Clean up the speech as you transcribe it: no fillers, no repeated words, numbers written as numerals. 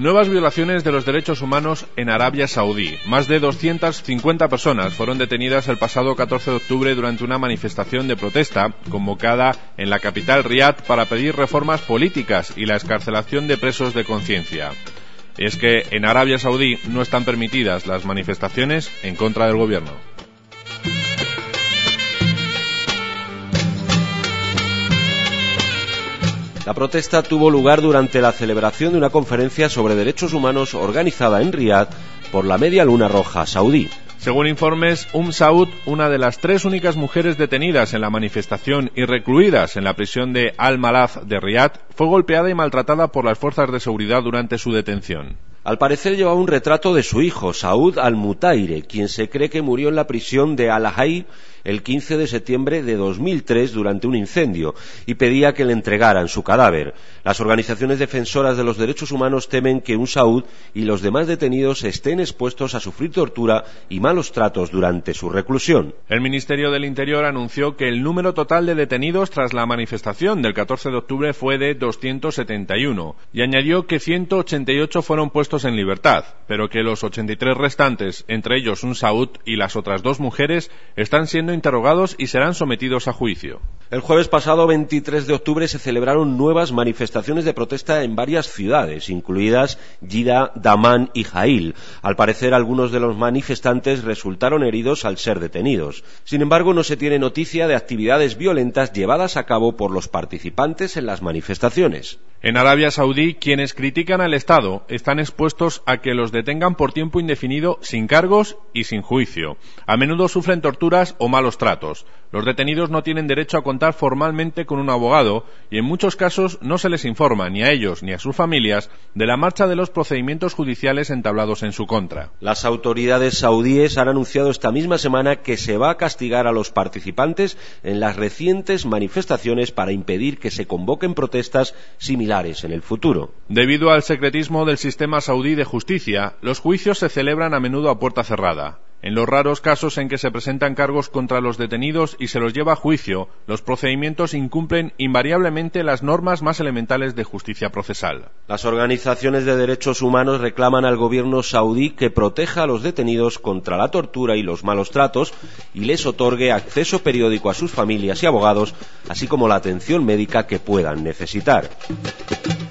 Nuevas violaciones de los derechos humanos en Arabia Saudí. Más de 250 personas fueron detenidas el pasado 14 de octubre durante una manifestación de protesta convocada en la capital Riad para pedir reformas políticas y la excarcelación de presos de conciencia. Es que en Arabia Saudí no están permitidas las manifestaciones en contra del gobierno. La protesta tuvo lugar durante la celebración de una conferencia sobre derechos humanos organizada en Riad por la Media Luna Roja saudí. Según informes, Saud, una de las 3 únicas mujeres detenidas en la manifestación y recluidas en la prisión de Al-Malaz de Riad, fue golpeada y maltratada por las fuerzas de seguridad durante su detención. Al parecer llevaba un retrato de su hijo, Saud al-Mutaire, quien se cree que murió en la prisión de Al-Hay el 15 de septiembre de 2003 durante un incendio, y pedía que le entregaran su cadáver. Las organizaciones defensoras de los derechos humanos temen que Saud y los demás detenidos estén expuestos a sufrir tortura y malos tratos durante su reclusión. El Ministerio del Interior anunció que el número total de detenidos tras la manifestación del 14 de octubre fue de 271, y añadió que 188 fueron puestos en libertad, pero que los 83 restantes, entre ellos Saud y las otras 2 mujeres, están siendo interrogados y serán sometidos a juicio. El jueves pasado, 23 de octubre, se celebraron nuevas manifestaciones de protesta en varias ciudades, incluidas Jeddah, Dammam y Jail. Al parecer, algunos de los manifestantes resultaron heridos al ser detenidos. Sin embargo, no se tiene noticia de actividades violentas llevadas a cabo por los participantes en las manifestaciones. En Arabia Saudí, quienes critican al Estado están expuestos a que los detengan por tiempo indefinido sin cargos y sin juicio. A menudo sufren torturas o malos tratos. Los detenidos no tienen derecho a contar formalmente con un abogado y en muchos casos no se les informa ni a ellos ni a sus familias de la marcha de los procedimientos judiciales entablados en su contra. Las autoridades saudíes han anunciado esta misma semana que se va a castigar a los participantes en las recientes manifestaciones para impedir que se convoquen protestas similares en el futuro. Debido al secretismo del sistema saudí de justicia, los juicios se celebran a menudo a puerta cerrada. En los raros casos en que se presentan cargos contra los detenidos y se los lleva a juicio, los procedimientos incumplen invariablemente las normas más elementales de justicia procesal. Las organizaciones de derechos humanos reclaman al gobierno saudí que proteja a los detenidos contra la tortura y los malos tratos y les otorgue acceso periódico a sus familias y abogados, así como la atención médica que puedan necesitar.